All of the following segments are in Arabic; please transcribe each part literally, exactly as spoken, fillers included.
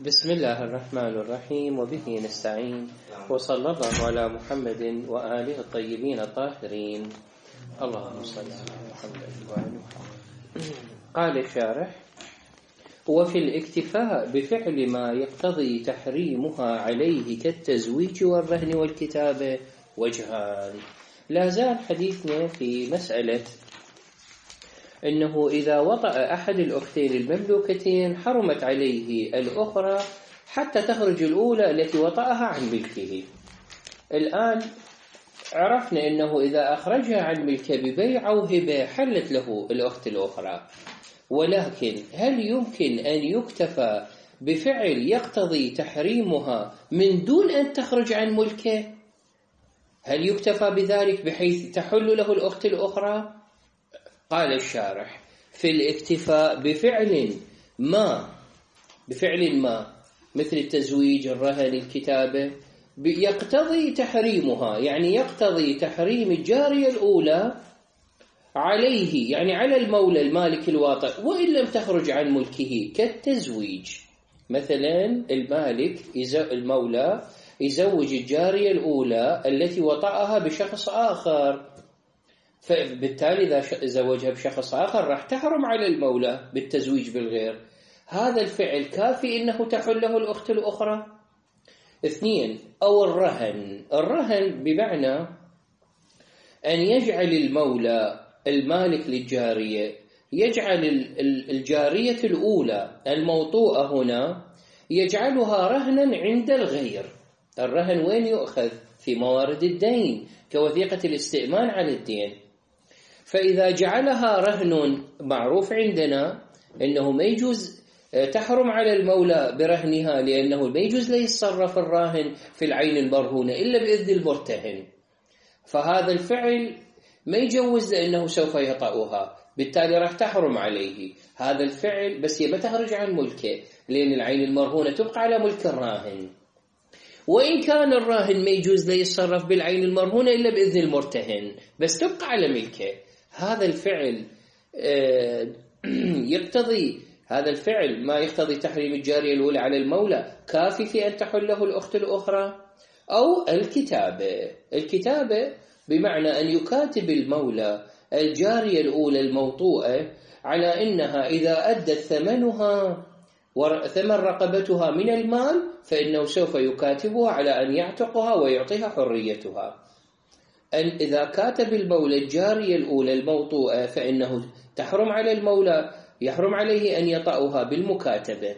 بسم الله الرحمن الرحيم وبه نستعين وصلى الله على محمد وآله الطيبين الطاهرين اللهم صل على محمد وآل محمد. قال الشارح: وفي الاكتفاء بفعل ما يقتضي تحريمها عليه كالتزويج والرهن والكتابة وجهان. لا زال حديثنا في مسألة أنه إذا وطأ أحد الأختين المملوكتين حرمت عليه الأخرى حتى تخرج الأولى التي وطأها عن ملكه. الآن عرفنا أنه إذا أخرجها عن ملكه ببيع أو هبة حلت له الأخت الأخرى، ولكن هل يمكن أن يكتفى بفعل يقتضي تحريمها من دون أن تخرج عن ملكه؟ هل يكتفى بذلك بحيث تحل له الأخت الأخرى؟ قال الشارح: في الاكتفاء بفعل ما بفعل ما مثل التزويج، الرهن، الكتابة، يقتضي تحريمها، يعني يقتضي تحريم الجارية الأولى عليه، يعني على المولى المالك الواطئ وإن لم تخرج عن ملكه، كالتزويج. مثلا المالك المولى يزوج الجارية الأولى التي وطأها بشخص آخر، فبالتالي إذا زوجها بشخص آخر راح تحرم على المولى بالتزويج بالغير. هذا الفعل كافي إنه تحل له الأخت الأخرى. اثنين، أو الرهن. الرهن بمعنى أن يجعل المولى المالك للجارية يجعل الجارية الأولى الموطوءة هنا يجعلها رهنا عند الغير. الرهن وين يؤخذ؟ في موارد الدين كوثيقة الاستئمان على الدين. فإذا جعلها رهن، معروف عندنا أنه ما يجوز تحرم على المولى برهنها، لأنه ما يجوز لا يتصرف الراهن في العين المرهونة إلا بإذن المرتهن، فهذا الفعل ما يجوز لأنه سوف يطأها، بالتالي راح تحرم عليه هذا الفعل، بس هي ما تخرج عن ملكه لأن العين المرهونة تبقى على ملك الراهن. وإن كان الراهن ما يجوز لا يتصرف بالعين المرهونة إلا بإذن المرتهن، بس تبقى على ملكه. هذا الفعل يقتضي هذا الفعل ما يقتضي تحريم الجارية الأولى على المولى كافي في أن تحله الأخت الأخرى. أو الكتابة. الكتابة بمعنى أن يكاتب المولى الجارية الأولى الموطوءة على أنها إذا أدت ثمنها ثمن رقبتها من المال فإنه سوف يكاتبها على أن يعتقها ويعطيها حريتها. أن إذا كاتب المولى الجارية الأولى الموطوءة فإنه تحرم على المولى يحرم عليه أن يطأها بالمكاتبة.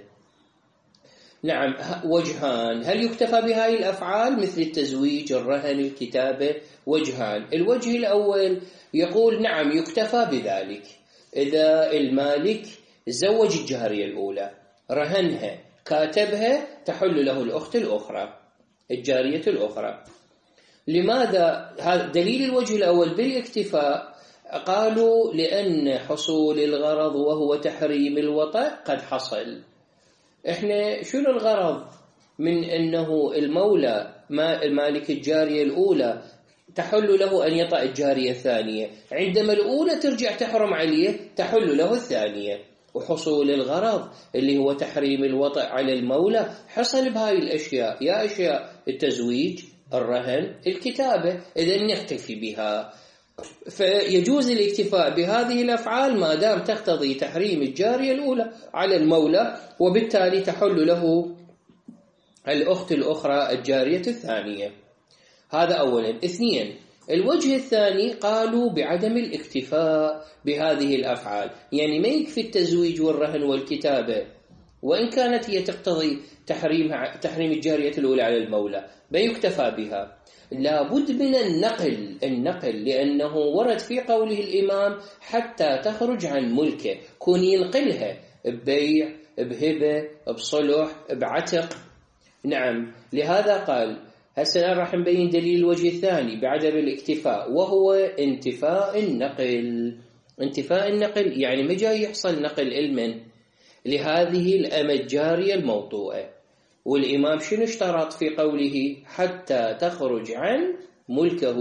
نعم، وجهان. هل يكتفى بهذه الأفعال مثل التزويج، الرهن، الكتابة؟ وجهان. الوجه الأول يقول نعم يكتفى بذلك إذا المالك زوج الجارية الأولى، رهنها، كاتبها، تحل له الأخت الأخرى الجارية الأخرى. لماذا؟ هذا دليل الوجه الأول بالاكتفاء. قالوا لأن حصول الغرض وهو تحريم الوطأ قد حصل. إحنا شنو الغرض من أنه المولى ما المالك الجارية الأولى تحل له أن يطأ الجارية الثانية؟ عندما الأولى ترجع تحرم عليه تحل له الثانية. وحصول الغرض اللي هو تحريم الوطأ على المولى حصل بهاي الأشياء، يا أشياء التزويج، الرهن، الكتابة. إذن نكتفي بها. فيجوز الاكتفاء بهذه الأفعال ما دام تقتضي تحريم الجارية الأولى على المولى، وبالتالي تحل له الأخت الأخرى الجارية الثانية. هذا أولا. اثنين، الوجه الثاني قالوا بعدم الاكتفاء بهذه الأفعال، يعني ما يكفي التزويج والرهن والكتابة وإن كانت هي تقتضي تحريم تحريم الجارية الأولى على المولى، ما يكتفى بها، لابد من النقل النقل لأنه ورد في قوله الإمام حتى تخرج عن ملكه، كون ينقلها ببيع، بهبة، بصلح، بعتق. نعم، لهذا قال. هسه راح نبين دليل الوجه الثاني بعدم الاكتفاء، وهو انتفاء النقل. انتفاء النقل يعني ما جاي يحصل نقل علما لهذه الأمة الجارية الموطوءة. والإمام شنو اشترط في قوله حتى تخرج عن ملكه؟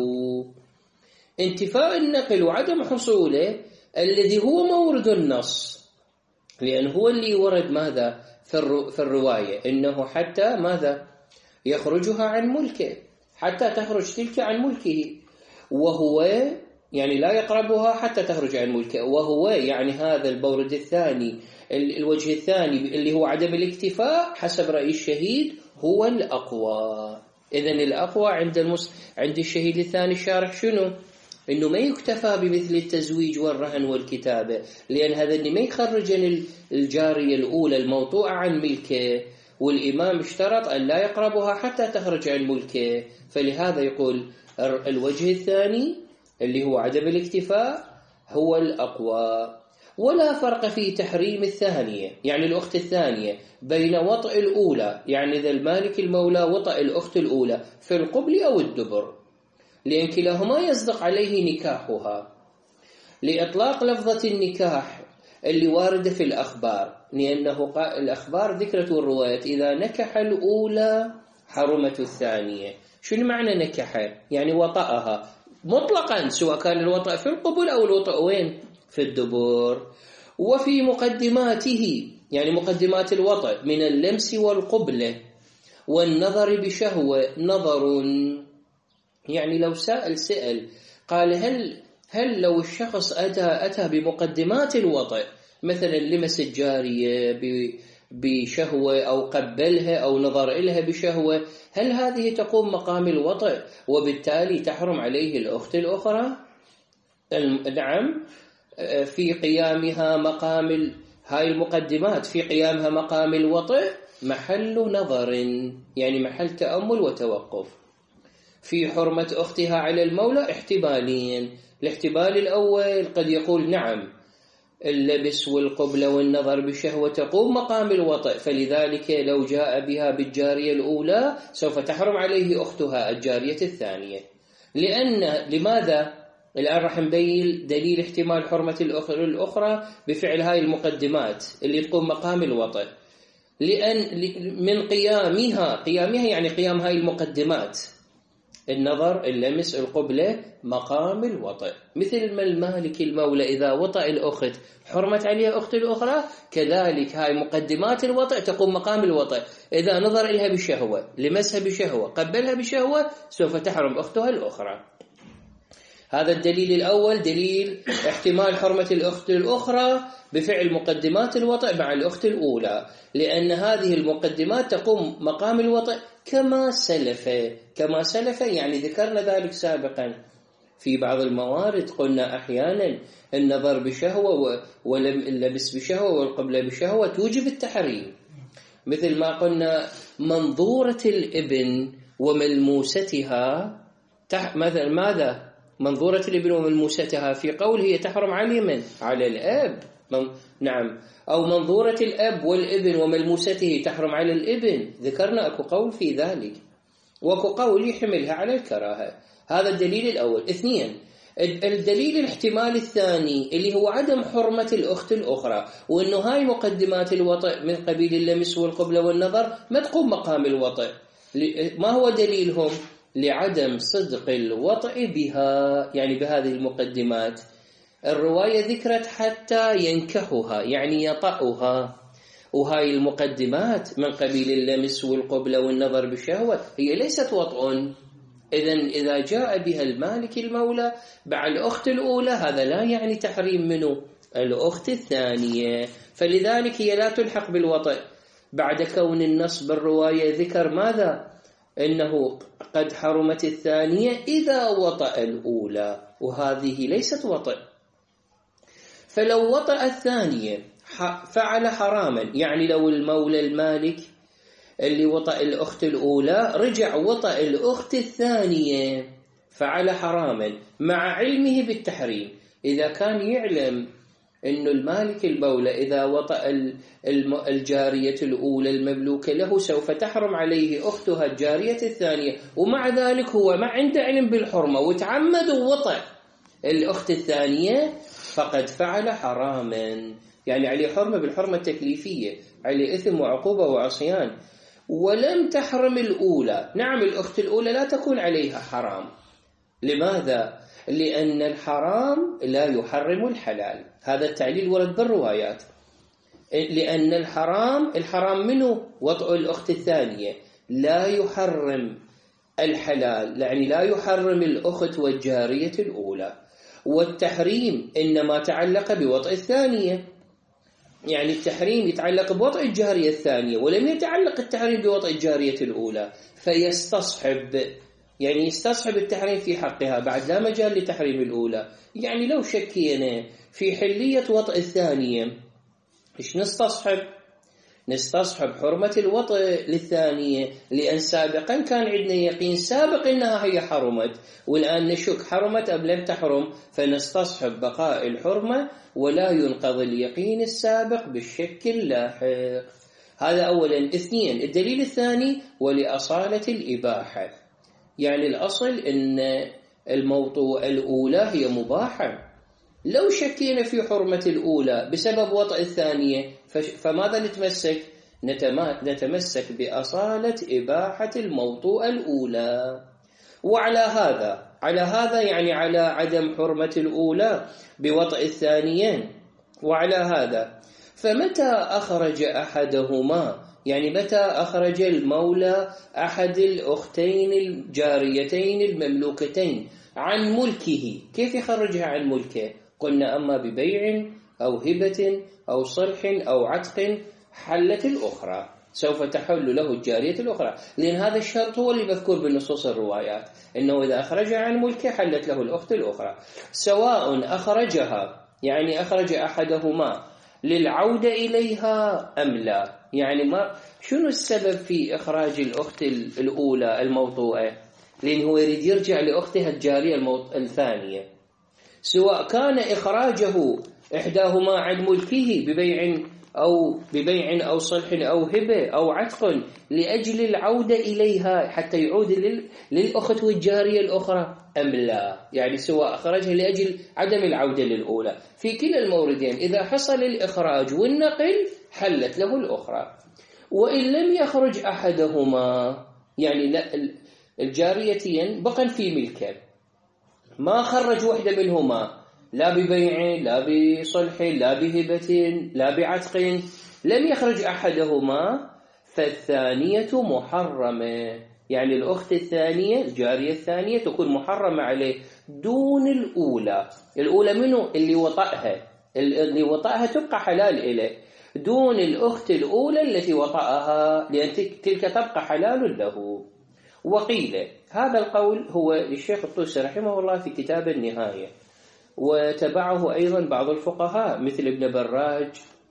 انتفاء النقل وعدم حصوله الذي هو مورد النص، لأن هو اللي ورد ماذا؟ في الرواية إنه حتى ماذا يخرجها عن ملكه، حتى تخرج تلك عن ملكه، وهو يعني لا يقربها حتى تخرج عن ملكه، وهو يعني هذا المورد الثاني، الوجه الثاني اللي هو عدم الاكتفاء حسب رأي الشهيد هو الأقوى. إذن الأقوى عند المس... عند الشهيد الثاني الشارح شنو؟ إنه ما يكتفى بمثل التزويج والرهن والكتابة، لأن هذا ما يخرج الجارية الأولى الموطوعة عن ملكه، والإمام اشترط أن لا يقربها حتى تخرج عن ملكه، فلهذا يقول الوجه الثاني اللي هو عدم الاكتفاء هو الأقوى. ولا فرق في تحريم الثانية يعني الأخت الثانية بين وطئ الأولى، يعني إذا المالك المولى وطئ الأخت الأولى في القبل أو الدبر، لأن كلاهما يصدق عليه نكاحها، لإطلاق لفظة النكاح اللي واردة في الأخبار، لأنه الأخبار ذكرت الروايات إذا نكح الأولى حرمت الثانية. شو معنى نكح؟ يعني وطأها مطلقا، سواء كان الوطأ في القبل أو الوطأ وين؟ في الدبر. وفي مقدماته يعني مقدمات الوطأ من اللمس والقبلة والنظر بشهوة نظر، يعني لو سأل سأل قال هل هل لو الشخص أتى أتى بمقدمات الوطأ، مثلا لمس الجارية بشهوة أو قبلها أو نظر إلها بشهوة، هل هذه تقوم مقام الوطأ وبالتالي تحرم عليه الأخت الأخرى؟ نعم، في قيامها مقام هاي المقدمات في قيامها مقام الوطأ محل نظر، يعني محل تأمل وتوقف. في حرمة أختها على المولى احتمالين، الاحتمال الأول قد يقول نعم اللبس والقبلة والنظر بشهوة تقوم مقام الوطأ، فلذلك لو جاء بها بالجارية الأولى سوف تحرم عليه أختها الجارية الثانية. لأن لماذا؟ الآن راح نبين دليل احتمال حرمة الأخرى بفعل هاي المقدمات اللي تقوم مقام الوطأ، لأن من قيامها قيامها يعني قيام هاي المقدمات النظر اللمس القبلة مقام الوطأ، مثل ما المالك المولى إذا وطأ الأخت حرمت عليها أخت الأخرى، كذلك هاي مقدمات الوطأ تقوم مقام الوطأ، إذا نظر إليها بشهوة لمسها بشهوة قبلها بشهوة سوف تحرم أختها الأخرى. هذا الدليل الأول دليل احتمال حرمة الأخت الأخرى بفعل مقدمات الوطأ مع الأخت الأولى، لأن هذه المقدمات تقوم مقام الوطأ كما سلف كما سلف يعني ذكرنا ذلك سابقا في بعض الموارد، قلنا أحيانا النظر بشهوة واللبس بشهوة والقبلة بشهوة توجب التحريم، مثل ما قلنا منظورة الابن وملموستها مثلا ماذا؟ منظورة الابن وملموستها في قول هي تحرم على من؟ على الأب، نعم، أو منظورة الأب والابن وملموسته تحرم على الابن، ذكرنا أكو قول في ذلك، وأكو قول يحملها على الكراهة. هذا الدليل الأول. اثنين، الدليل الاحتمال الثاني اللي هو عدم حرمة الأخت الأخرى، وأنه هاي مقدمات الوطأ من قبيل اللمس والقبلة والنظر ما تقوم مقام الوطأ. ما هو دليلهم؟ لعدم صدق الوطأ بها، يعني بهذه المقدمات. الرواية ذكرت حتى ينكحها يعني يطأها، وهاي المقدمات من قبيل اللمس والقبلة والنظر بالشهوة هي ليست وطء. إذن إذا جاء بها المالك المولى بعد الأخت الأولى هذا لا يعني تحريم منه الأخت الثانية، فلذلك هي لا تلحق بالوطأ بعد كون النص بالرواية ذكر ماذا؟ إنه قد حرمت الثانية إذا وطأ الأولى، وهذه ليست وطأ. فلو وطأ الثانية فعل حراما، يعني لو المولى المالك اللي وطأ الأخت الأولى رجع وطأ الأخت الثانية فعل حراما مع علمه بالتحريم. إذا كان يعلم إنه المالك المولى إذا وطأ الجارية الأولى المملوكة له سوف تحرم عليه أختها الجارية الثانية، ومع ذلك هو ما عنده علم بالحرمة وتعمد وطأ الأخت الثانية فقد فعل حراما، يعني عليه حرمة بالحرمة التكليفية، عليه إثم وعقوبة وعصيان. ولم تحرم الأولى، نعم الأخت الأولى لا تكون عليها حرام. لماذا؟ لأن الحرام لا يحرم الحلال، هذا التعليل ورد بالروايات. لأن الحرام الحرام منه وطء الأخت الثانية، لا يحرم الحلال، يعني لا يحرم الأخت والجارية الأولى. والتحريم إنما تعلق بوطء الثانية، يعني التحريم يتعلق بوطء الجارية الثانية، ولم يتعلق التحريم بوطء الجارية الأولى، فيستصحب، يعني يستصحب التحريم في حقها بعد لا مجال لتحريم الأولى. يعني لو شكينا في حلية وطء الثانية، إيش نستصحب؟ نستصحب حرمة الوطء للثانية، لأن سابقا كان عندنا يقين سابق إنها هي حرمت، والآن نشك حرمت أم لم تحرم، فنستصحب بقاء الحرمة ولا ينقض اليقين السابق بالشك اللاحق. هذا أولا. اثنين، الدليل الثاني ولأصالة الإباحة، يعني الأصل إن الموطوء الأولى هي مباحة. لو شكينا في حرمة الأولى بسبب وطء الثانية فماذا نتمسك؟ نتمسك بأصالة إباحة الموطوء الأولى. وعلى هذا على هذا يعني على عدم حرمة الأولى بوطء الثانية، وعلى هذا فمتى أخرج أحدهما، يعني متى أخرج المولى أحد الأختين الجاريتين المملوكتين عن ملكه، كيف يخرجها عن ملكه؟ قلنا أما ببيع أو هبة أو صلح أو عتق حلت الأخرى، سوف تحل له الجارية الأخرى، لأن هذا الشرط هو اللي مذكور بالنصوص الروايات، إنه إذا أخرجها عن ملكه حلت له الأخت الأخرى، سواء أخرجها يعني أخرج أحدهما للعودة إليها أم لا. يعني ما شنو السبب في إخراج الأخت الأولى الموطوءة؟ لأنه هو يريد يرجع لأختها الجارية الثانية، سواء كان إخراجه إحداهما عن ملكه ببيع أو ببيع أو صلح أو هبة أو عتق لأجل العودة إليها حتى يعود للأخت والجارية الأخرى أم لا، يعني سواء أخرجها لأجل عدم العودة للأولى. في كلا الموردين إذا حصل الإخراج والنقل حلت له الأخرى. وإن لم يخرج أحدهما، يعني لا الجاريتين بقى في ملكه، ما خرج واحدة منهما لا ببيع لا بصلح لا بهبة لا بعتق، لم يخرج أحدهما، فالثانية محرمة، يعني الأخت الثانية الجارية الثانية تكون محرمة عليه دون الأولى. الأولى منه اللي وطأها، اللي وطأها تبقى حلال إليه، دون الأخت الأولى التي وطأها، لأن تلك تبقى حلال له. وقيل هذا القول هو للشيخ الطوسي رحمه الله في كتاب النهاية، وتبعه أيضا بعض الفقهاء مثل ابن براج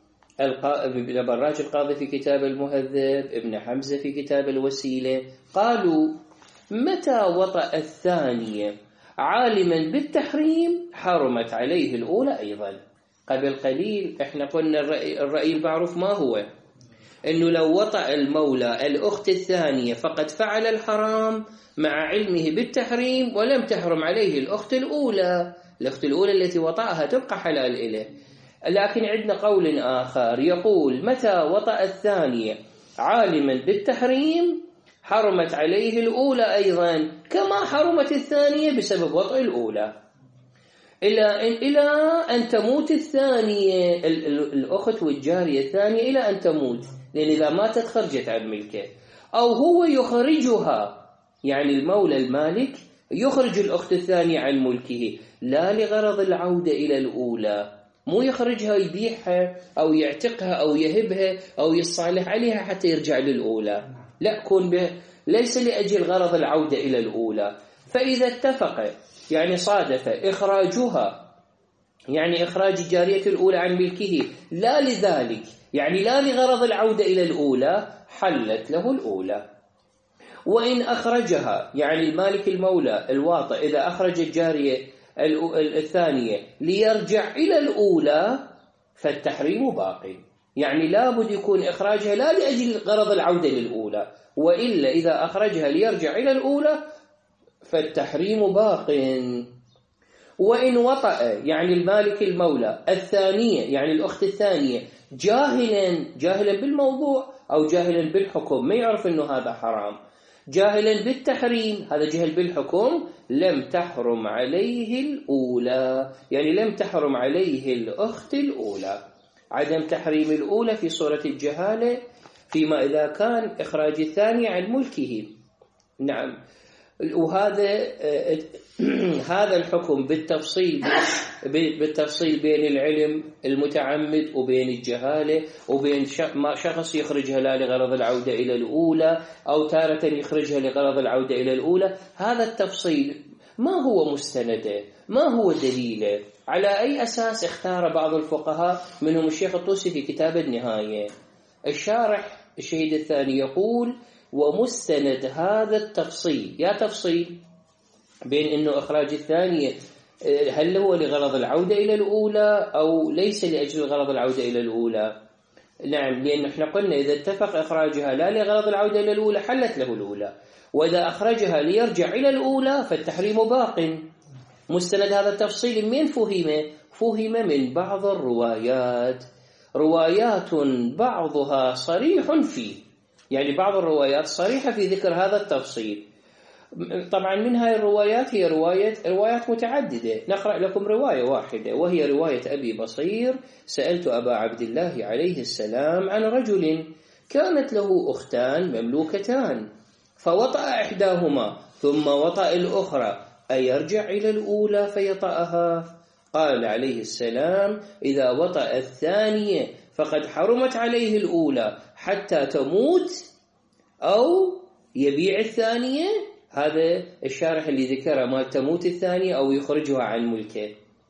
ابن براج القاضي في كتاب المهذب، ابن حمزة في كتاب الوسيلة، قالوا متى وطأ الثانية عالما بالتحريم حرمت عليه الأولى أيضا. قبل قليل احنا قلنا الرأي, الرأي المعروف ما هو؟ إنه لو وطأ المولى الأخت الثانية فقد فعل الحرام مع علمه بالتحريم ولم تحرم عليه الأخت الأولى، الأخت الأولى التي وطأها تبقى حلال إليه. لكن عندنا قول آخر يقول متى وطأ الثانية عالما بالتحريم حرمت عليه الأولى أيضا كما حرمت الثانية بسبب وطأ الأولى، إلى أن, إلى أن تموت الثانية الأخت والجارية الثانية إلى أن تموت، لأن إذا ماتت خرجت عن ملكه، أو هو يخرجها، يعني المولى المالك يخرج الأخت الثانية عن ملكه لا لغرض العودة إلى الأولى، مو يخرجها يبيعها أو يعتقها أو يهبها أو يصالح عليها حتى يرجع للأولى، لا، كون به ليس لأجل غرض العودة إلى الأولى. فإذا اتفق يعني صادف إخراجها، يعني إخراج الجارية الأولى عن ملكه لا لذلك، يعني لا لغرض العودة إلى الأولى، حلت له الأولى. وإن أخرجها، يعني المالك المولى الواطئ إذا أخرج الجارية الثانية ليرجع إلى الأولى فالتحريم باقي، يعني لابد يكون إخراجها لا لأجل غرض العودة للأولى، وإلا إذا أخرجها ليرجع إلى الأولى فالتحريم باق. وإن وطأ، يعني المالك المولى الثانية، يعني الأخت الثانية جاهلا جاهلا بالموضوع أو جاهلا بالحكم، ما يعرف أنه هذا حرام، جاهلا بالتحريم، هذا جهل بالحكم، لم تحرم عليه الأولى، يعني لم تحرم عليه الأخت الأولى. عدم تحريم الأولى في صورة الجهالة فيما إذا كان إخراج الثاني عن ملكه. نعم. وهذا هذا الحكم بالتفصيل بالتفصيل بين العلم المتعمد وبين الجهالة، وبين شخص يخرجها لا لغرض العودة إلى الأولى أو تارة يخرجها لغرض العودة إلى الأولى. هذا التفصيل ما هو مستنده، ما هو دليله، على أي أساس اختار بعض الفقهاء منهم الشيخ الطوسي في كتاب النهاية. الشارح الشهيد الثاني يقول: ومستند هذا التفصيل، يا تفصيل بين أنه إخراج الثانية هل هو لغرض العودة إلى الأولى أو ليس لأجل غرض العودة إلى الأولى. نعم، لأن احنا قلنا إذا اتفق إخراجها لا لغرض العودة إلى الأولى حلت له الأولى، وإذا أخرجها ليرجع إلى الأولى فالتحريم باق. مستند هذا التفصيل من فهم؟ فهم من بعض الروايات، روايات بعضها صريح فيه، يعني بعض الروايات صريحة في ذكر هذا التفصيل. طبعا من هاي الروايات هي رواية روايات متعددة، نقرأ لكم رواية واحدة وهي رواية أبي بصير: سألت أبا عبد الله عليه السلام عن رجل كانت له أختان مملوكتان فوطأ إحداهما ثم وطأ الأخرى، أيرجع إلى الأولى فيطأها؟ قال عليه السلام: إذا وطأ الثانية فقد حرمت عليه الأولى حتى تموت أو يبيع الثانية. هذا الشارح اللي ذكره ما تموت الثانية أو يخرجها عن ملكه.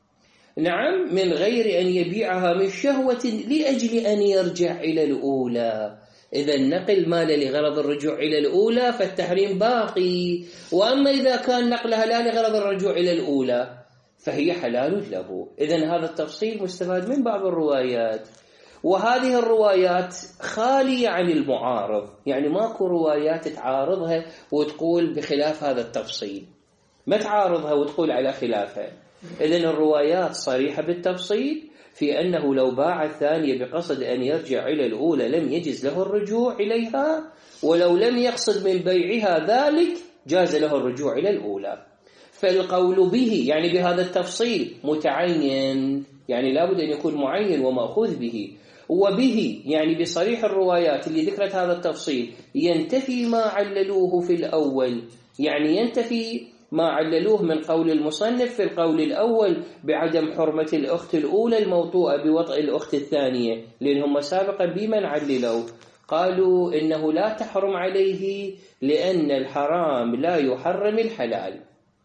نعم، من غير أن يبيعها من شهوة لأجل أن يرجع إلى الأولى. إذا نقل مال لغرض الرجوع إلى الأولى فالتحريم باقي، وأما إذا كان نقلها لا لغرض الرجوع إلى الأولى فهي حلال له. إذن هذا التفصيل مستفاد من بعض الروايات، وهذه الروايات خالية عن المعارض، يعني ماكو روايات تعارضها وتقول بخلاف هذا التفصيل، ما تعارضها وتقول على خلافها. إذن الروايات صريحة بالتفصيل في أنه لو باع الثانية بقصد أن يرجع إلى الأولى لم يجز له الرجوع إليها، ولو لم يقصد من بيعها ذلك جاز له الرجوع إلى الأولى. فالقول به يعني بهذا التفصيل متعين، يعني لابد أن يكون معين ومأخوذ به، وبه يعني بصريح الروايات اللي ذكرت هذا التفصيل ينتفي ما عللوه في الأول، يعني ينتفي ما عللوه من قول المصنف في القول الأول بعدم حرمة الأخت الأولى الموطوءة بوطء الأخت الثانية، لأنهم سابقا بمن عللوا قالوا إنه لا تحرم عليه لأن الحرام لا يحرم الحلال،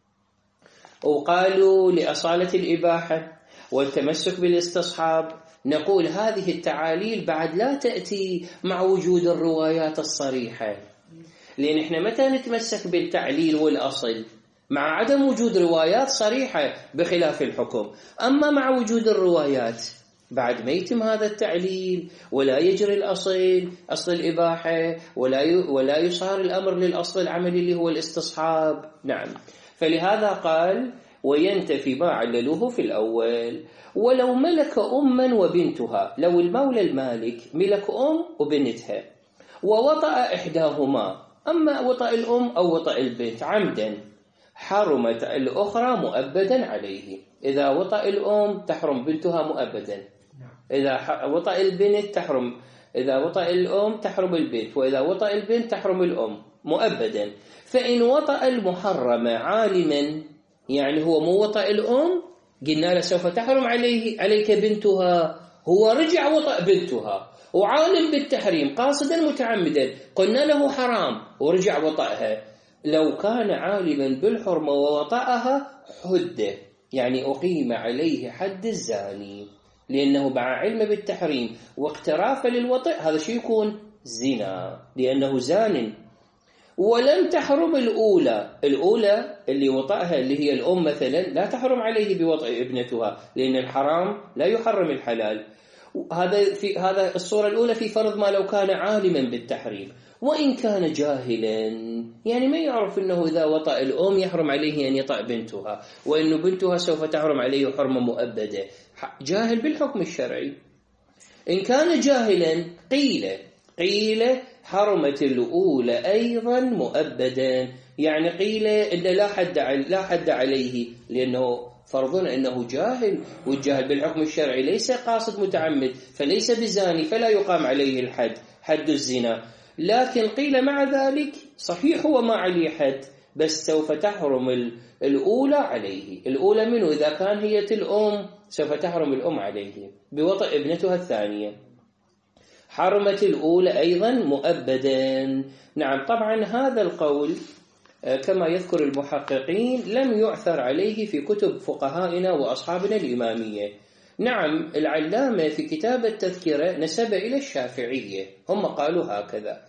وقالوا لأصالة الإباحة والتمسك بالاستصحاب. نقول هذه التعاليل بعد لا تأتي مع وجود الروايات الصريحة، لأن إحنا متى نتمسك بالتعليل والأصل؟ مع عدم وجود روايات صريحة بخلاف الحكم. أما مع وجود الروايات بعد ما يتم هذا التعليل ولا يجري الأصل أصل الإباحة ولا ولا يصار الأمر للأصل العملي اللي هو الاستصحاب. نعم، فلهذا قال وينتفي ما عللوه في الأول. ولو ملك أما وبنتها، لو المولى المالك ملك أم وبنتها ووطأ إحداهما، أما وطأ الأم أو وطأ البنت عمدا حرمت الأخرى مؤبدا عليه. إذا وطأ الأم تحرم بنتها مؤبدا، إذا وطأ البنت تحرم، إذا وطأ الأم تحرم البنت، وإذا وطأ البنت تحرم الأم مؤبدا. فإن وطأ المحرم عالما، يعني هو مو وطأ الأم قلنا له سوف تحرم عليه عليك بنتها، هو رجع وطأ بنتها وعالم بالتحريم قاصدا متعمدا، قلنا له حرام ورجع وطأها. لو كان عالما بالحرمة ووطأها حده، يعني أقيم عليه حد الزاني، لأنه مع علم بالتحريم واقتراف للوطئ هذا شيء يكون زنا لأنه زان. ولم تحرم الأولى، الأولى اللي وطأها اللي هي الأم مثلا لا تحرم عليه بوطئ ابنتها، لأن الحرام لا يحرم الحلال. هذا في هذا الصورة الأولى في فرض ما لو كان عالما بالتحريم. وإن كان جاهلا، يعني ما يعرف أنه إذا وطأ الأم يحرم عليه أن يطأ بنتها، وأن بنتها سوف تحرم عليه حرمة مؤبدة، جاهل بالحكم الشرعي. إن كان جاهلا قيل قيل حرمت الأولى أيضا مؤبدا، يعني قيل إن لا حد لا حد عليه، لأنه فرضنا أنه جاهل، والجاهل بالحكم الشرعي ليس قاصد متعمد، فليس بزاني، فلا يقام عليه الحد، حد الزنا. لكن قيل مع ذلك صحيح هو ما عليه حد، بس سوف تحرم الأولى عليه. الأولى منه إذا كان هي الأم سوف تحرم الأم عليه بوطئ ابنتها الثانية. حرمت الأولى أيضا مؤبدا. نعم، طبعا هذا القول كما يذكر المحققين لم يعثر عليه في كتب فقهائنا وأصحابنا الإمامية. نعم، العلامة في كتاب التذكرة نسب إلى الشافعية، هم قالوا هكذا.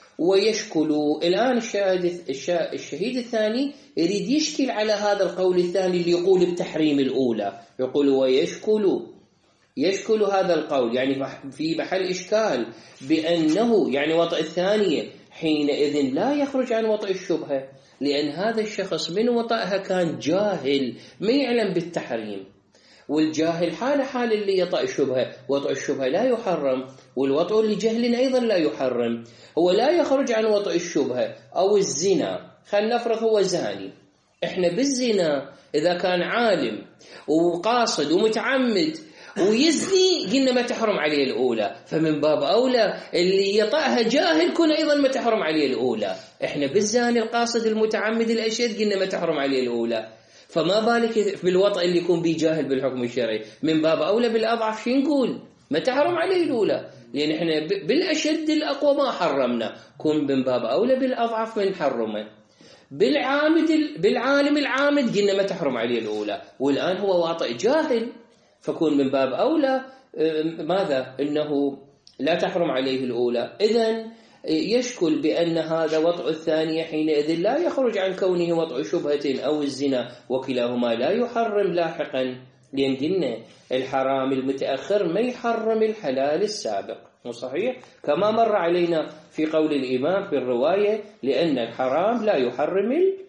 ويشكل الآن الشاهد الشهيد الثاني يريد يشكل على هذا القول الثاني اللي يقول بتحريم الأولى، يقول ويشكل يشكل هذا القول، يعني في محل إشكال بأنه يعني وطئ الثانية حينئذ لا يخرج عن وطئ الشبهة، لأن هذا الشخص من وطئها كان جاهل ما يعلم بالتحريم، والجاهل حال حال اللي يطأ الشبهة. وطئ الشبهة لا يحرم، والوطئ لجهل أيضا لا يحرم. هو لا يخرج عن وطئ الشبهة أو الزنا. خلينا نفرض هو زاني، إحنا بالزنا إذا كان عالم وقاصد ومتعمد ويزني قلنا ما تحرم عليه الأولى، فمن باب أولى اللي يطأها جاهل كن أيضا ما تحرم عليه الأولى. إحنا بالزاني القاصد المتعمد الأشد قلنا ما تحرم عليه الأولى، فما بالك بالوطئ اللي يكون به جاهل بالحكم الشرعي. من باب أولى بالأضعف شو نقول؟ ما تحرم عليه الأولى، لأن إحنا بالأشد الأقوى ما حرمنا، كن من باب أولى بالأضعف من حرمه. بالعامد بالعالم العامد قلنا ما تحرم عليه الأولى، والآن هو واطئ جاهل، فكون من باب أولى ماذا؟ إنه لا تحرم عليه الأولى. إذن يشكل بأن هذا وطئ الثانية حينئذ لا يخرج عن كونه وطئ شبهة أو الزنا، وكلاهما لا يحرم لاحقا، لأن قلنا الحرام المتأخر ما يحرم الحلال السابق، صحيح؟ كما مر علينا في قول الإمام في الرواية لأن الحرام لا يحرم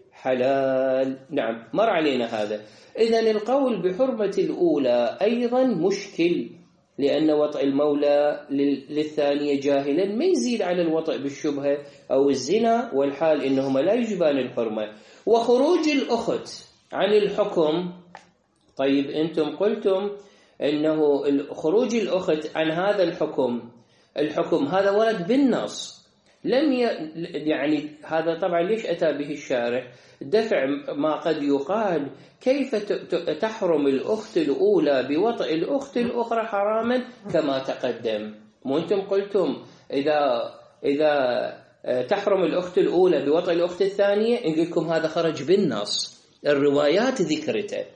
الحلال. نعم، مر علينا هذا. إذن القول بحرمة الأولى أيضا مشكل، لأن وطئ المولى للثانية جاهلا ما يزيد على الوطئ بالشبهة أو الزنا، والحال إنهما لا يجبان الحرمة. وخروج الأخت عن الحكم، طيب أنتم قلتم أنه خروج الأخت عن هذا الحكم، الحكم هذا ورد بالنص، لم ي... يعني هذا طبعا ليش أتى به الشارح؟ دفع ما قد يقال كيف تحرم الأخت الأولى بوطئ الأخت الأخرى حراما كما تقدم. وأنتم قلتم إذا إذا تحرم الأخت الأولى بوطئ الأخت الثانية، نقول لكم هذا خرج بالنص، الروايات ذكرته.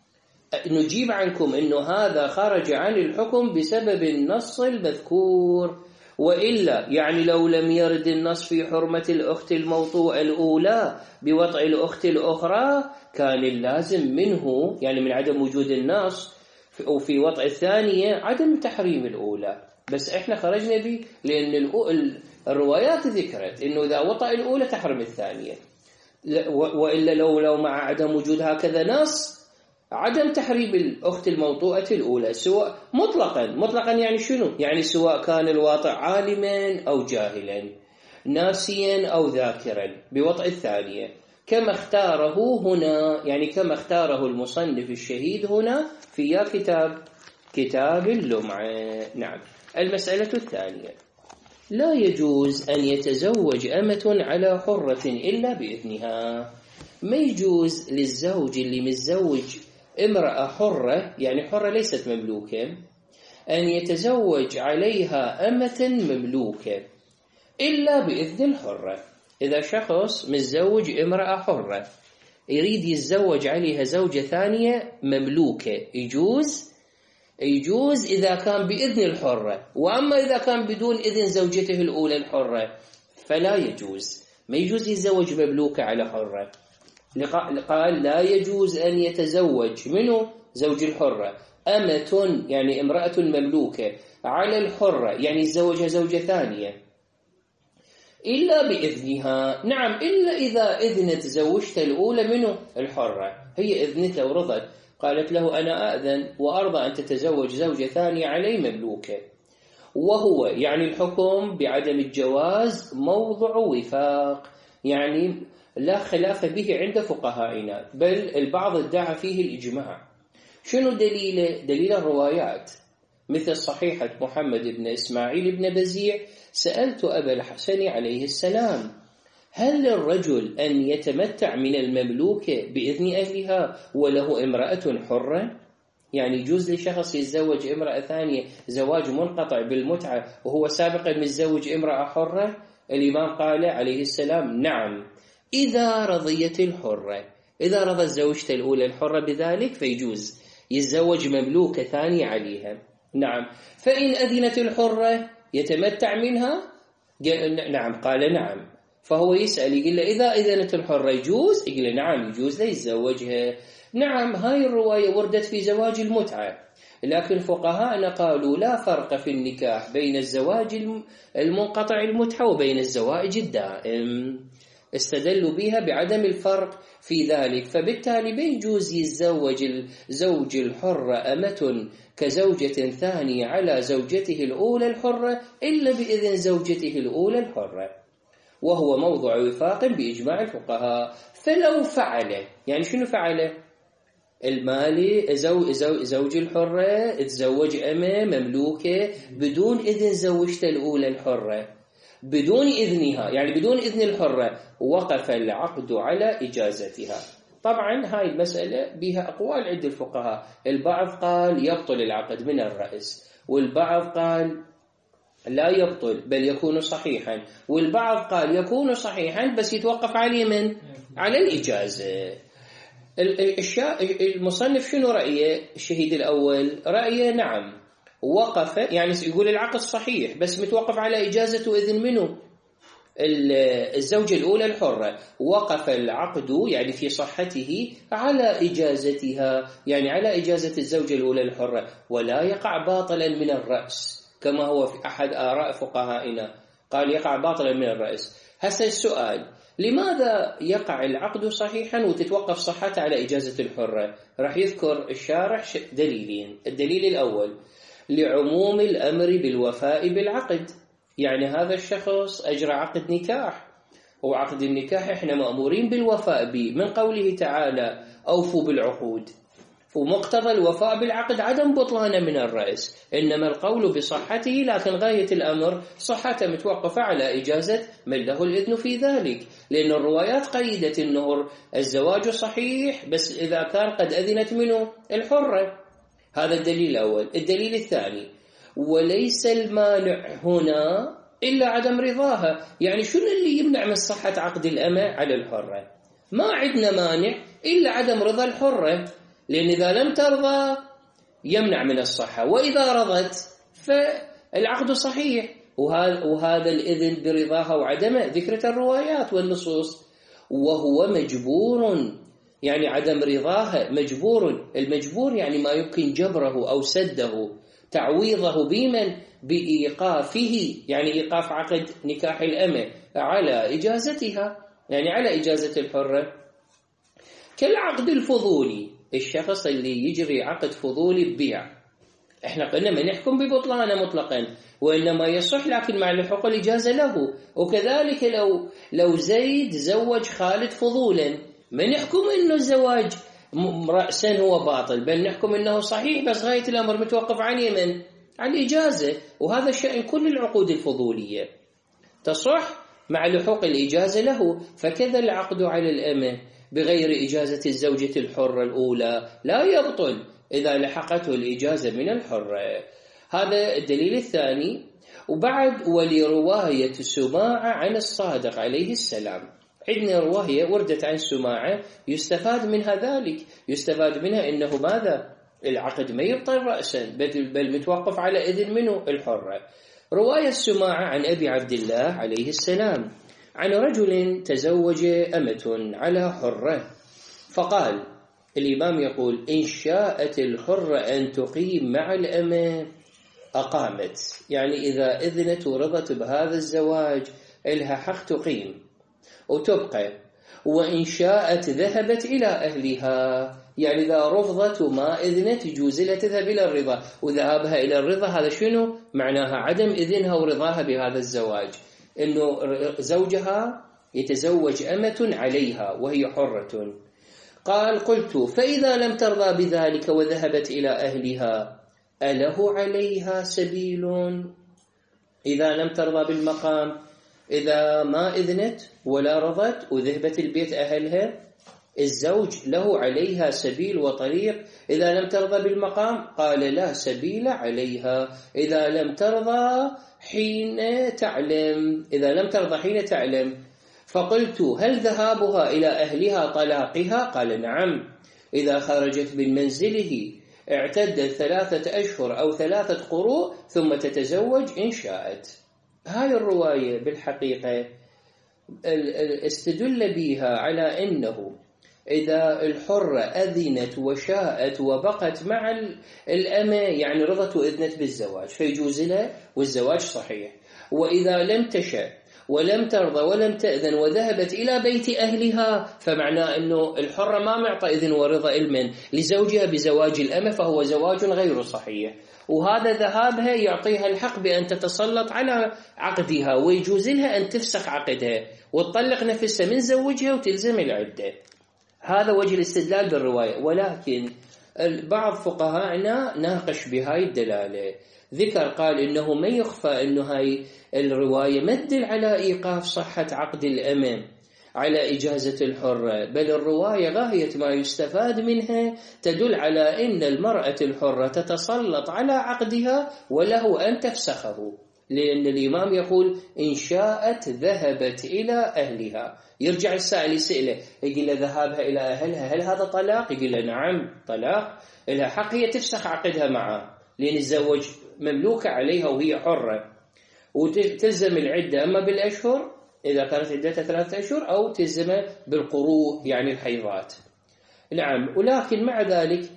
نجيب عنكم إنه هذا خرج عن الحكم بسبب النص المذكور، وإلا يعني لو لم يرد النص في حرمة الأخت الموطوءة الأولى بوطئ الأخت الأخرى كان اللازم منه، يعني من عدم وجود النص وفي وطئ الثانية عدم تحريم الأولى، بس إحنا خرجنا به لأن الروايات ذكرت إنه إذا وطئ الأولى تحرم الثانية، وإلا لو لو مع عدم وجود هكذا نص عدم تحريم الأخت الموطوءة الأولى سواء مطلقا. مطلقا يعني شنو؟ يعني سواء كان الواطئ عالما أو جاهلا، ناسيا أو ذاكرا بوطئ الثانية، كما اختاره هنا، يعني كما اختاره المصنف الشهيد هنا في يا كتاب كتاب اللمعة. نعم. المسألة الثانية، لا يجوز أن يتزوج أمة على حرة إلا بإذنها. ما يجوز للزوج اللي متزوج امرأة حرة، يعني حرة ليست مملوكة، أن يتزوج عليها أمة مملوكة إلا بإذن الحرة. إذا شخص متزوج امرأة حرة يريد يتزوج عليها زوجة ثانية مملوكة، يجوز يجوز إذا كان بإذن الحرة، وأما إذا كان بدون إذن زوجته الأولى الحرة فلا يجوز. ما يجوز يتزوج مملوكة على حرة. قال لا يجوز أن يتزوج منه زوج الحرة أمة، يعني امرأة مملوكة، على الحرة يعني يتزوجها زوجة ثانية إلا بإذنها. نعم، إلا إذا إذن تزوجت الأولى منه الحرة، هي إذنتها ورضت، قالت له أنا أأذن وأرضى أن تتزوج زوجة ثانية علي مملوكة، وهو يعني الحكم بعدم الجواز موضع وفاق، يعني لا خلاف به عند فقهائنا، بل البعض ادعى فيه الإجماع، شنو دليله؟ دليل الروايات، مثل صحيحة محمد بن إسماعيل بن بزيع: سألت أبا الحسن عليه السلام: هل للرجل أن يتمتع من المملوكة بإذن أهلها وله امرأة حرة؟ يعني يجوز لشخص يتزوج امرأة ثانية زواج منقطع بالمتعة وهو سابقا متزوج امرأة حرة؟ الإمام قال عليه السلام: نعم، إذا رضيت الحرة، إذا رضت زوجته الأولى الحرة بذلك فيجوز يتزوج مملوكة ثانية عليها. نعم. فإن أذنت الحرة يتمتع منها؟ نعم. قال نعم. فهو يسأل يقول له: إذا أذنت الحرة يجوز؟ يقول له: نعم يجوز له يتزوجها. نعم. هاي الرواية وردت في زواج المتعة، لكن فقهاءنا قالوا لا فرق في النكاح بين الزواج المنقطع المتعة وبين الزواج الدائم، استدلوا بها بعدم الفرق في ذلك، فبالتالي بيجوز يتزوج الزوج الحر أمة كزوجة ثانية على زوجته الأولى الحرة إلا بإذن زوجته الأولى الحرة، وهو موضع وفاق بإجماع الفقهاء. فلو فعل، يعني شنو فعل؟ المالي زو زو زوج الحرة تزوج أمة مملوكة بدون إذن زوجته الأولى الحرة، بدون إذنها، يعني بدون إذن الحرة، وقف العقد على إجازتها. طبعا هاي المسألة بها أقوال عند الفقهاء، البعض قال يبطل العقد من الرأس، والبعض قال لا يبطل بل يكون صحيحا، والبعض قال يكون صحيحا بس يتوقف عليه من على الإجازة. المصنف شنو رأيه؟ الشهيد الأول رأيه نعم وقف، يعني يقول العقد صحيح بس متوقف على إجازة وإذن منه الزوجة الأولى الحرة، وقف العقد يعني في صحته على إجازتها، يعني على إجازة الزوجة الأولى الحرة، ولا يقع باطلا من الرأس كما هو في أحد آراء فقهائنا، قال يقع باطلا من الرأس. هسه السؤال: لماذا يقع العقد صحيحا وتتوقف صحته على إجازة الحرة؟ راح يذكر الشارح دليلين. الدليل الأول: لعموم الأمر بالوفاء بالعقد، يعني هذا الشخص أجرى عقد نكاح، وعقد النكاح إحنا مأمورين بالوفاء به من قوله تعالى: أوفوا بالعقود، ومقتضى الوفاء بالعقد عدم بطلانه من الرأس، إنما القول بصحته، لكن غاية الأمر صحته متوقفة على إجازة من له الإذن في ذلك، لأن الروايات قيدت أنه الزواج صحيح بس إذا كان قد أذنت منه الحرة. هذا الدليل الأول. الدليل الثاني: وليس المانع هنا إلا عدم رضاها، يعني شنو اللي يمنع من صحة عقد الأمة على الحرة؟ ما عندنا مانع إلا عدم رضا الحرة، لأن إذا لم ترضى يمنع من الصحة، وإذا رضت فالعقد صحيح، وهذا, وهذا الإذن برضاها وعدمه ذكرت الروايات والنصوص. وهو مجبور، يعني عدم رضاها مجبور، المجبور يعني ما يمكن جبره أو سده، تعويضه بمن؟ بإيقافه، يعني إيقاف عقد نكاح الأمة على إجازتها، يعني على إجازة الحرة. كالعقد الفضولي، الشخص اللي يجري عقد فضولي ببيع، احنا قلنا ما نحكم ببطلانه مطلقا، وإنما يصح لكن مع لحوق الإجازة له. وكذلك لو لو زيد زوج خالد فضولا، ما نحكم إنه الزواج رأسا هو باطل، بل نحكم إنه صحيح بس غاية الأمر متوقف عن من؟ عن الإجازة. وهذا الشيء كل العقود الفضولية تصح مع لحوق الإجازة له. فكذا العقد على الأمة بغير إجازة الزوجة الحرة الأولى لا يبطل إذا لحقته الإجازة من الحرة. هذا الدليل الثاني. وبعد: ولرواية سماعة عن الصادق عليه السلام، عندنا رواية وردت عن سماعة يستفاد منها ذلك، يستفاد منها إنه ماذا؟ العقد ما يبطل رأسا بل متوقف على إذن منه الحرة. رواية سماعة عن أبي عبد الله عليه السلام عن رجل تزوج أمة على حرة، فقال الإمام يقول: إن شاءت الحرة أن تقيم مع الأمة أقامت، يعني إذا إذنت ورضت بهذا الزواج إلها حق تقيم وتبقى، وإن شاءت ذهبت إلى أهلها، يعني إذا رفضت وما إذنت يجوز لها تذهب إلى الرضا، وذهابها إلى الرضا هذا شنو؟ معناها عدم إذنها ورضاها بهذا الزواج، إنه زوجها يتزوج أمة عليها وهي حرة. قال قلت فإذا لم ترضى بذلك وذهبت إلى أهلها أله عليها سبيل؟ إذا لم ترضى بالمقام، إذا ما إذنت ولا رضت وذهبت البيت أهلها، الزوج له عليها سبيل وطريق. إذا لم ترضى بالمقام قال لا سبيل عليها إذا لم ترضى حين تعلم، إذا لم ترضى حين تعلم. فقلت هل ذهابها إلى أهلها طلاقها؟ قال نعم، إذا خرجت من منزله اعتدت ثلاثة أشهر أو ثلاثة قروء ثم تتزوج إن شاءت. هاي الرواية بالحقيقة استدل بها على أنه إذا الحرة أذنت وشاءت وبقت مع الأمة، يعني رضت وإذنت بالزواج، فيجوز لها والزواج صحيح. وإذا لم تشاء ولم ترضى ولم تأذن وذهبت إلى بيت أهلها، فمعناه أنه الحرة ما معطى إذن ورضا علما لزوجها بزواج الأمة، فهو زواج غير صحيح. وهذا ذهابها يعطيها الحق بأن تتسلط على عقدها، ويجوز لها أن تفسخ عقدها وتطلق نفسها من زوجها وتلزم العدة. هذا وجه الاستدلال بالرواية. ولكن بعض فقهاءنا ناقش بهاي الدلالة، ذكر قال إنه ما يخفى إنه هاي الرواية ما تدل على إيقاف صحة عقد الأمة على إجازة الحرة، بل الرواية غاية ما يستفاد منها تدل على أن المرأة الحرة تتسلط على عقدها وله أن تفسخه، لأن الإمام يقول إن شاءت ذهبت إلى أهلها. يرجع السائل يسأله يقول له ذهابها إلى أهلها هل هذا طلاق؟ يقول له نعم طلاق، لها حق هي تفسخ عقدها معه لأن الزوج مملوكة عليها وهي حرة، وتلزم العدة أما بالأشهر إذا كانت عدتها ثلاثة أشهر أو تلزم بالقروء يعني الحيضات. نعم، ولكن مع ذلك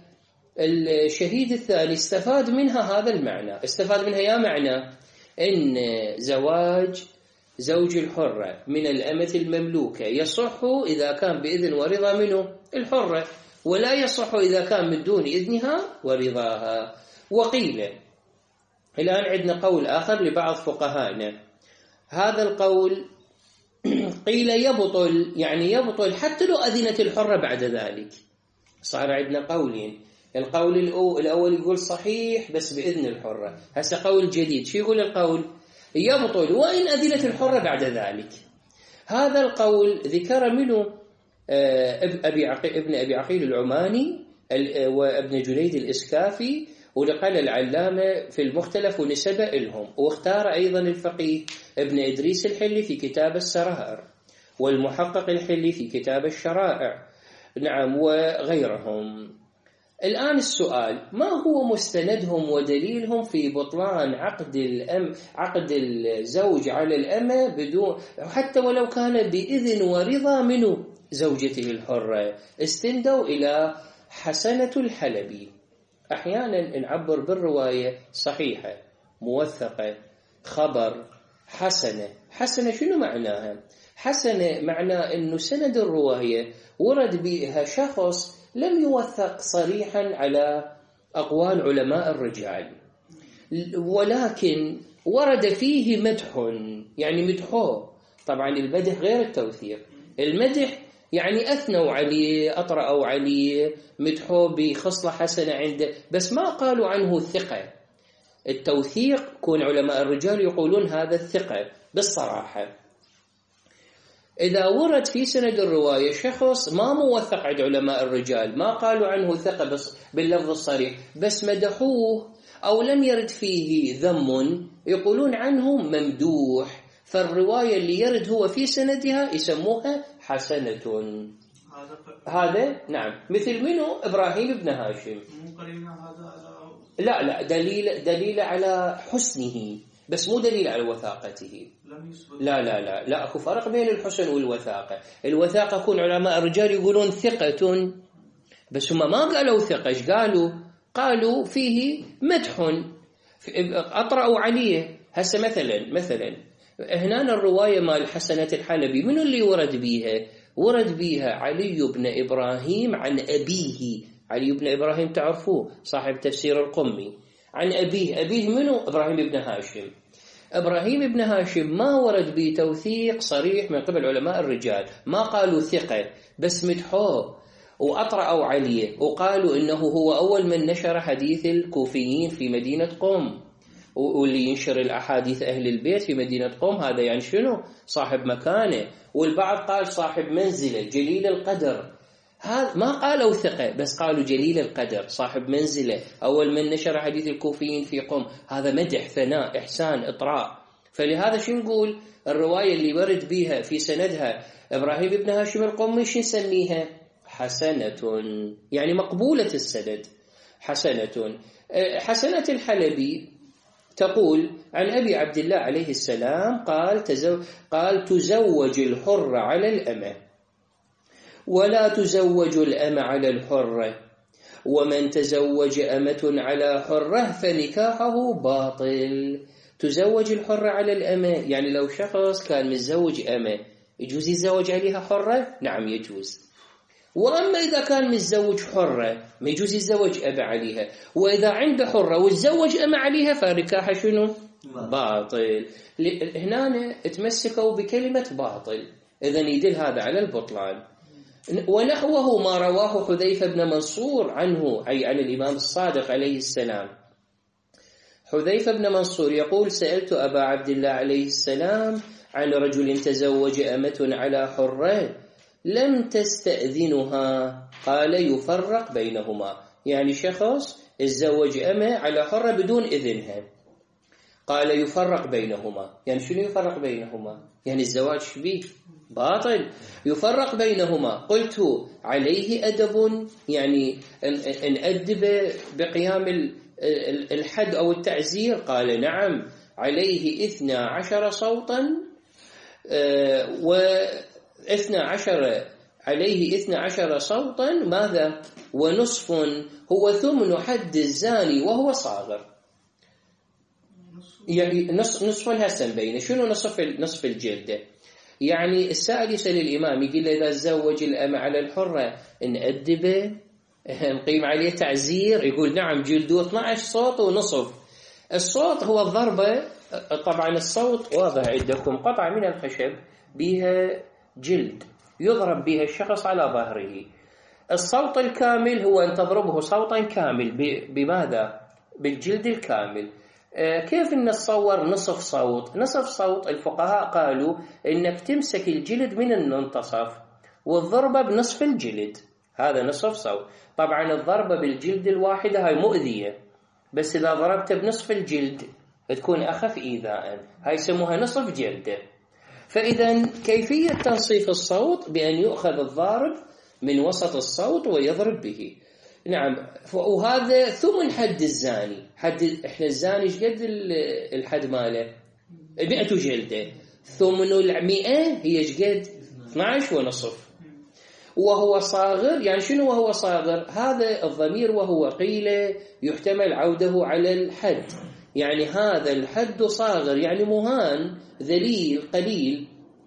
الشهيد الثاني استفاد منها هذا المعنى، استفاد منها يا معنى إن زواج زوج الحرة من الأمة المملوكة يصح إذا كان بإذن ورضا منه الحرة، ولا يصح إذا كان من دون إذنها ورضاها. وقيل الآن عندنا قول آخر لبعض فقهائنا، هذا القول قيل يبطل، يعني يبطل حتى لو أذنت الحرة بعد ذلك. صار عندنا قولين، القول الأول يقول صحيح بس بإذن الحرة، هسه قول جديد شو يقول القول؟ يبطل وإن أذنت الحرة بعد ذلك. هذا القول ذكر منه أبي عقيل ابن أبي عقيل العماني وابن جنيد الإسكافي، ولقال العلامة في المختلف ونسبة إلهم، واختار أيضا الفقيه ابن إدريس الحلي في كتاب السرائر، والمحقق الحلي في كتاب الشرائع، نعم، وغيرهم. الآن السؤال، ما هو مستندهم ودليلهم في بطلان عقد الأم عقد الزوج على الأمة بدون حتى ولو كان بإذن ورضا منه زوجته الحرة؟ استندوا إلى حسنة الحلبي. أحيانا نعبر بالرواية صحيحة موثقة خبر حسنة. حسنة شنو معناها؟ حسنة معناه أنه سند الرواية ورد بها شخص لم يوثق صريحا على أقوال علماء الرجال، ولكن ورد فيه مدح، يعني مدحوه. طبعا المدح غير التوثيق، المدح يعني أثنوا عليه أطرأوا عليه مدحوه بخصلة حسنة عنده، بس ما قالوا عنه الثقة. التوثيق كون علماء الرجال يقولون هذا الثقة بالصراحة. إذا ورد في سند الرواية شخص ما موثق عند علماء الرجال، ما قالوا عنه ثقة بس باللفظ الصريح، بس مدحوه أو لم يرد فيه ذم، يقولون عنه ممدوح، فالرواية اللي يرد هو في سندها يسموها حسنة. هذا نعم، مثل منه إبراهيم بن هاشم. لا لا دليل دليل على حسنه بس مو دليل على وثاقته. لا لا لا لا اكو فرق بين الحسن والوثاقة. الوثاقة يكون علماء الرجال يقولون ثقة، بس هم ما قالوا ثقة، ايش قالوا؟ قالوا فيه مدح أطرأوا عليه. هسه مثلا مثلا هنا الرواية مال حسنة الحلبي من اللي ورد بيها؟ ورد بيها علي بن إبراهيم عن أبيه. علي بن إبراهيم تعرفوه صاحب تفسير القمي، عن أبيه. أبيه منه؟ إبراهيم بن هاشم. إبراهيم بن هاشم ما ورد به توثيق صريح من قبل علماء الرجال، ما قالوا ثقة بس مدحوه. وأطرأوا عليه وقالوا إنه هو أول من نشر حديث الكوفيين في مدينة قم، واللي ينشر الأحاديث أهل البيت في مدينة قم هذا يعني شنو؟ صاحب مكانه. والبعض قال صاحب منزلة جليل القدر، هذا ما قالوا ثقة بس قالوا جليل القدر صاحب منزلة أول من نشر حديث الكوفيين في قم، هذا مدح ثناء إحسان إطراء. فلهذا شو نقول الرواية اللي ورد بها في سندها إبراهيم بن هاشم القمي شو نسميها؟ حسنة، يعني مقبولة السند حسنة. حسنة الحلبي تقول عن أبي عبد الله عليه السلام قال تزو... قال تزوج الحر على الأمة ولا تزوج الأمة على الحرة، ومن تزوج أمة على حرة فنكاحه باطل. تزوج الحرة على الأمة يعني لو شخص كان متزوج أمة يجوز يتزوج عليها حرة؟ نعم يجوز. وأما إذا كان متزوج حرة ما يجوز يتزوج أمة عليها، وإذا عنده حرة وتزوج أمة عليها فنكاحه شنو؟ باطل. هنا تمسكوا بكلمة باطل، إذن يدل هذا على البطلان. ونحوه ما رواه حذيفة بن منصور عنه أي عن الإمام الصادق عليه السلام. حذيفة بن منصور يقول سألت أبا عبد الله عليه السلام عن رجل تزوج أمة على حرة لم تستأذنها، قال يفرق بينهما، يعني شخص تزوج أمة على حرة بدون إذنها، قال يفرق بينهما، يعني شنو يفرق بينهما؟ يعني الزواج شبيه باطل. يفرق بينهما. قلت عليه أدب، يعني أن أدب بقيام الحد أو التعزير؟ قال نعم عليه إثنى عشر صوتا وإثنى عشر عليه إثنى عشر صوتا ماذا؟ ونصف هو ثمن حد الزاني وهو صاغر. يعني نصف هسن بينه شنو نصف نصف الجلدة؟ يعني السائل يسأل الإمام يقول له إذا تزوج الأمة على الحرة نأدبه نقيم عليه تعزير؟ يقول نعم جلده اثني عشر صوت ونصف. الصوت هو الضربة، طبعا الصوت واضح عندكم قطعة من الخشب بها جلد يضرب بها الشخص على ظهره. الصوت الكامل هو أن تضربه صوتا كامل بماذا؟ بالجلد الكامل. كيف نتصور نصف صوت؟ نصف صوت الفقهاء قالوا إنك تمسك الجلد من المنتصف والضربة بنصف الجلد، هذا نصف صوت. طبعا الضربة بالجلد الواحدة هاي مؤذية، بس إذا ضربت بنصف الجلد تكون أخف إيذاء، هاي يسموها نصف جلدة. فإذا كيفية تنصيف الصوت بأن يؤخذ الضارب من وسط الصوت ويضرب به. نعم، وهذا ثمن حد الزاني. حد احنا الزاني ايش قد الحد ماله؟ مئة جلدة. ثمن المئة هي ايش قد؟ اثني عشر ونصف. وهو صاغر، يعني شنو وهو صاغر؟ هذا الضمير وهو قيل يحتمل عوده على الحد، يعني هذا الحد صاغر يعني مهان ذليل قليل.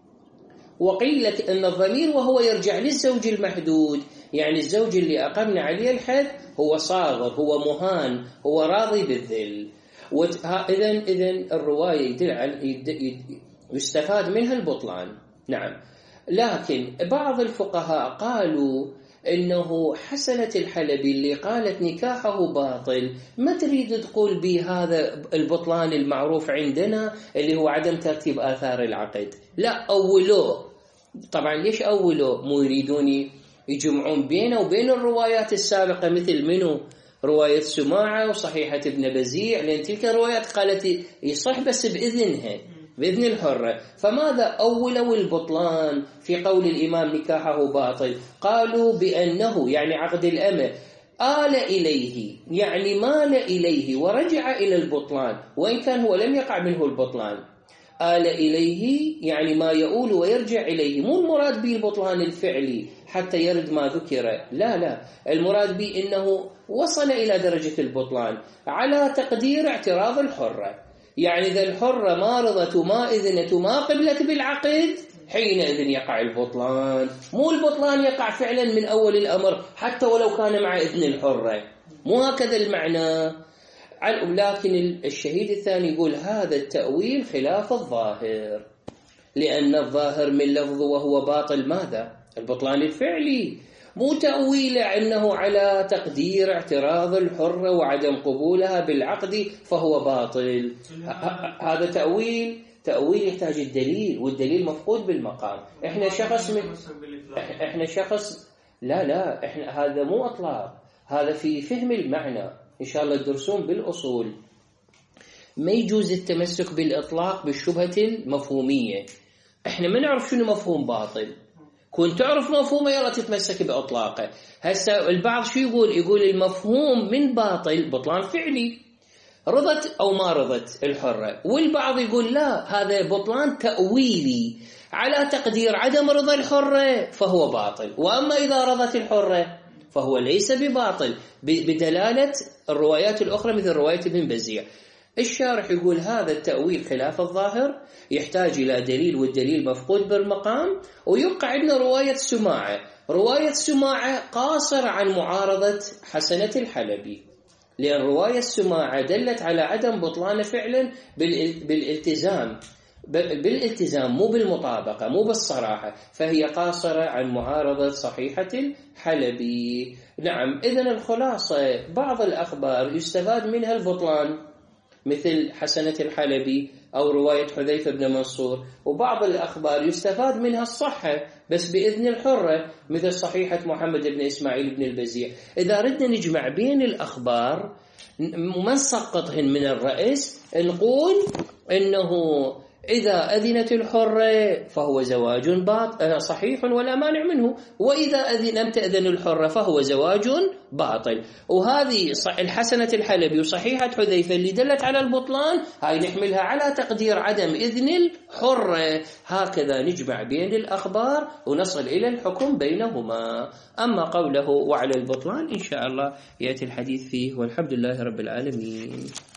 وقيل أن الضمير وهو يرجع للزوج المحدود، يعني الزوج اللي أقمنا عليه الحد هو صاغر، هو مهان، هو راضي بالذل. إذن إذن الرواية يدل على يستفاد منها البطلان. نعم، لكن بعض الفقهاء قالوا إنه حسنة الحلبي اللي قالت نكاحه باطل ما تريد تقول بهذا البطلان المعروف عندنا اللي هو عدم ترتيب آثار العقد، لا أولوه. طبعا ليش أولوه؟ مو يريدون يجمعون بينه وبين الروايات السابقة مثل منه رواية سماعة وصحيحة ابن بزيع، لأن تلك الروايات قالت يصح بس بإذنها بإذن الحرة. فماذا أولوا البطلان في قول الإمام نكاحه باطل؟ قالوا بأنه يعني عقد الأمة آل إليه، يعني مال إليه ورجع إلى البطلان، وإن كان هو لم يقع منه البطلان. آل إليه يعني ما يؤول ويرجع إليه، مو المراد به البطلان الفعلي حتى يرد ما ذكر، لا لا، المراد به إنه وصل إلى درجة البطلان على تقدير اعتراض الحرة. يعني إذا الحرة ما رضت وما إذنت وما قبلت بالعقد حينئذ يقع البطلان، مو البطلان يقع فعلا من أول الأمر حتى ولو كان مع إذن الحرة، مو هكذا المعنى. لكن الشهيد الثاني يقول هذا التأويل خلاف الظاهر، لأن الظاهر من لفظ وهو باطل ماذا؟ البطلان الفعلي، مو تأويله أنه على تقدير اعتراض الحرة وعدم قبولها بالعقد فهو باطل. هذا تأويل تأويل يحتاج الدليل، والدليل مفقود بالمقام. احنا شخص من احنا شخص لا لا احنا هذا مو اطلاق، هذا في فهم المعنى. ان شاء الله تدرسون بالاصول. ما يجوز التمسك بالاطلاق بالشبهة المفهومية. احنا ما نعرف شنو مفهوم باطل، كنت تعرف مفهومه يلا تتمسك باطلاقه. هسه البعض شو يقول؟ يقول المفهوم من باطل بطلان فعلي، رضت أو ما رضت الحرة. والبعض يقول لا، هذا بطلان تأويلي على تقدير عدم رضا الحرة فهو باطل، وأما إذا رضت الحرة فهو ليس بباطل، بدلالة الروايات الأخرى مثل رواية ابن بزيع. الشارح يقول هذا التأويل خلاف الظاهر، يحتاج إلى دليل، والدليل مفقود بالمقام. ويبقى عندنا رواية سماعة. رواية سماعة قاصر عن معارضة حسنة الحلبي، لأن رواية السماعة دلت على عدم بطلان فعلا بالالتزام بالالتزام مو بالمطابقة، مو بالصراحة، فهي قاصرة عن معارضة صحيحة الحلبي. نعم، إذن الخلاصة بعض الأخبار يستفاد منها البطلان مثل حسنة الحلبي أو رواية حذيفة بن منصور، وبعض الأخبار يستفاد منها الصحة بس بإذن الحرة مثل صحيحة محمد بن إسماعيل بن البزيع. إذا ردنا نجمع بين الأخبار ما نسقطهن من الرأس، نقول إنه إذا أذنت الحرة فهو زواج باطل صحيح ولا مانع منه، وإذا أذن لم تأذن الحرة فهو زواج باطل. وهذه الحسنة الحلبي وصحيحة حذيفة اللي دلت على البطلان هاي نحملها على تقدير عدم إذن الحرة. هكذا نجمع بين الأخبار ونصل إلى الحكم بينهما. أما قوله وعلى البطلان إن شاء الله يأتي الحديث فيه، والحمد لله رب العالمين.